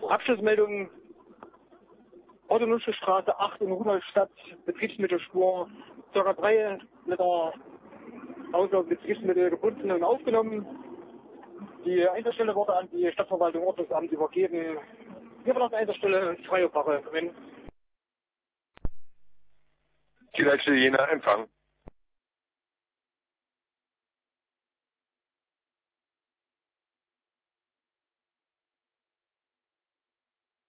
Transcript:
Abschlussmeldung. Autonutzstraße 8 in Rudolstadt, Betriebsmittelspur, ca. 3 Liter Auslauf Betriebsmittel gebunden und aufgenommen. Die Einsatzstelle wurde an die Stadtverwaltung Ordnungsamt übergeben. Hier war das Einsatzstelle freie Wache. Die Leitstelle Jena, Empfang.